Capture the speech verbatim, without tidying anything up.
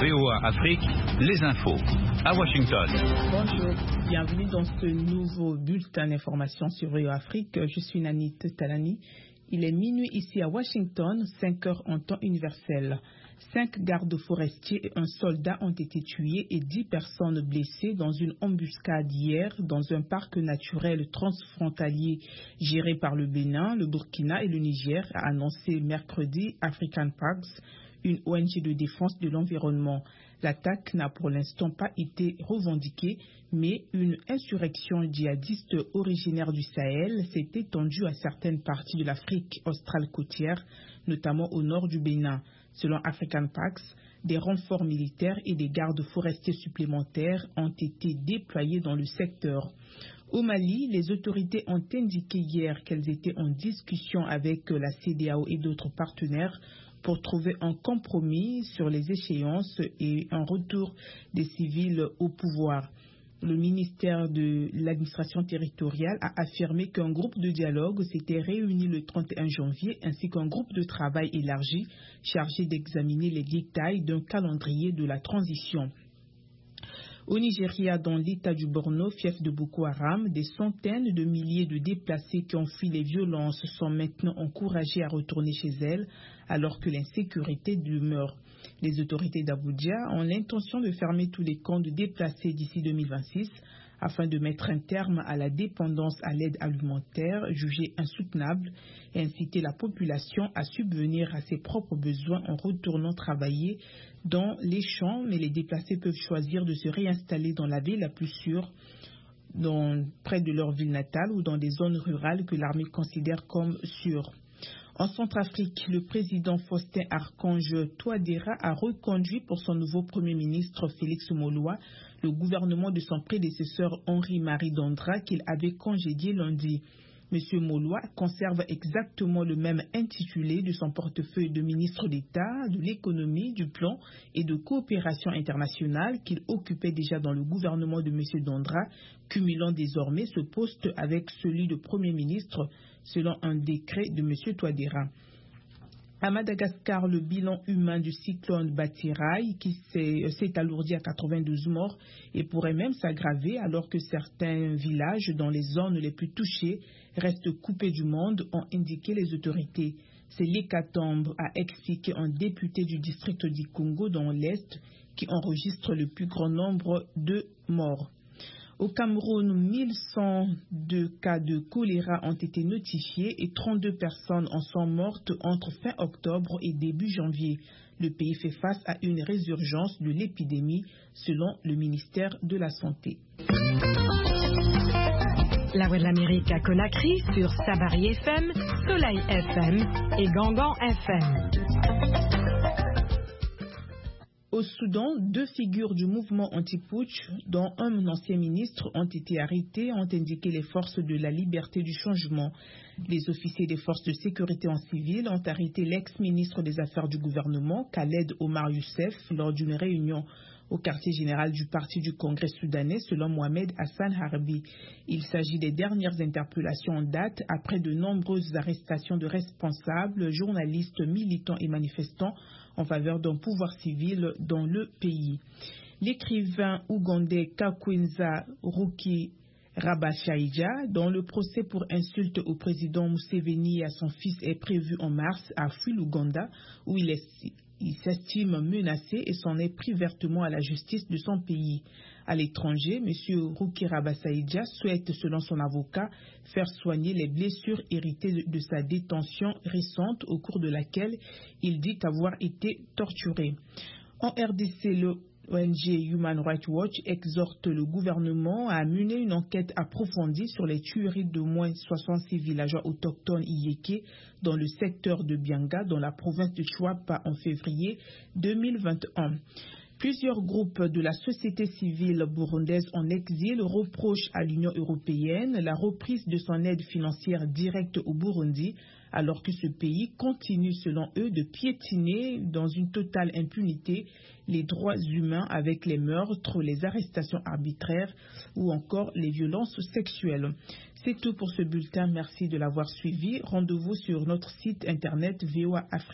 V O A Afrique, les infos. À Washington. Bonjour, bienvenue dans ce nouveau bulletin d'information sur V O A Afrique. Je suis Nanit Talani. Il est minuit ici à Washington, cinq heures en temps universel. Cinq gardes forestiers et un soldat ont été tués et dix personnes blessées dans une embuscade hier dans un parc naturel transfrontalier géré par le Bénin, le Burkina et le Niger, a annoncé mercredi African Parks, une O N G de défense de l'environnement. L'attaque n'a pour l'instant pas été revendiquée, mais une insurrection djihadiste originaire du Sahel s'est étendue à certaines parties de l'Afrique australe côtière, notamment au nord du Bénin. Selon African Parks, des renforts militaires et des gardes forestiers supplémentaires ont été déployés dans le secteur. Au Mali, les autorités ont indiqué hier qu'elles étaient en discussion avec la C D A O et d'autres partenaires pour trouver un compromis sur les échéances et un retour des civils au pouvoir. Le ministère de l'administration territoriale a affirmé qu'un groupe de dialogue s'était réuni le trente et un janvier ainsi qu'un groupe de travail élargi chargé d'examiner les détails d'un calendrier de la transition. Au Nigeria, dans l'état du Borno, fief de Boko Haram, des centaines de milliers de déplacés qui ont fui les violences sont maintenant encouragés à retourner chez elles alors que l'insécurité demeure. Les autorités d'Abuja ont l'intention de fermer tous les camps de déplacés d'ici deux mille vingt-six afin de mettre un terme à la dépendance à l'aide alimentaire jugée insoutenable et inciter la population à subvenir à ses propres besoins en retournant travailler dans les champs, mais les déplacés peuvent choisir de se réinstaller dans la ville la plus sûre, dans, près de leur ville natale ou dans des zones rurales que l'armée considère comme sûres. En Centrafrique, le président Faustin Archange Touadéra a reconduit pour son nouveau Premier ministre Félix Moloa le gouvernement de son prédécesseur Henri-Marie Dandra qu'il avait congédié lundi. M. Moloa conserve exactement le même intitulé de son portefeuille de ministre d'État, de l'économie, du plan et de coopération internationale qu'il occupait déjà dans le gouvernement de M. Dandra, cumulant désormais ce poste avec celui de Premier ministre selon un décret de M. Touadéra. À Madagascar, le bilan humain du cyclone Batirai, qui s'est alourdi à quatre-vingt-douze morts et pourrait même s'aggraver alors que certains villages dans les zones les plus touchées restent coupés du monde, ont indiqué les autorités. C'est l'hécatombe, a expliqué un député du district du Congo dans l'Est, qui enregistre le plus grand nombre de morts. Au Cameroun, mille cent deux cas de choléra ont été notifiés et trente-deux personnes en sont mortes entre fin octobre et début janvier. Le pays fait face à une résurgence de l'épidémie, selon le ministère de la Santé. La Voix de l'Amérique à Conakry sur Sabari F M, Soleil F M et Gangan F M. Au Soudan, deux figures du mouvement anti-putsch, dont un ancien ministre, ont été arrêtés, ont indiqué les forces de la liberté du changement. Les officiers des forces de sécurité en civil ont arrêté l'ex-ministre des Affaires du gouvernement, Khaled Omar Youssef, lors d'une réunion au quartier général du Parti du Congrès soudanais, selon Mohamed Hassan Harbi. Il s'agit des dernières interpellations en date après de nombreuses arrestations de responsables, journalistes, militants et manifestants en faveur d'un pouvoir civil dans le pays. L'écrivain ougandais Kakwinza Ruki Rabashaija, dont le procès pour insulte au président Museveni et à son fils est prévu en mars, a fui l'Ouganda où il est Il s'estime menacé et s'en est pris vertement à la justice de son pays. À l'étranger, M. Ruki Rabashaija souhaite, selon son avocat, faire soigner les blessures héritées de sa détention récente au cours de laquelle il dit avoir été torturé. En R D C, le O N G Human Rights Watch exhorte le gouvernement à mener une enquête approfondie sur les tueries d'au moins soixante-six villageois autochtones Iyeke dans le secteur de Bianga, dans la province de Chouapa, en février deux mille vingt et un. Plusieurs groupes de la société civile burundaise en exil reprochent à l'Union européenne la reprise de son aide financière directe au Burundi, alors que ce pays continue, selon eux, de piétiner dans une totale impunité les droits humains avec les meurtres, les arrestations arbitraires ou encore les violences sexuelles. C'est tout pour ce bulletin. Merci de l'avoir suivi. Rendez-vous sur notre site internet V O A Afrique.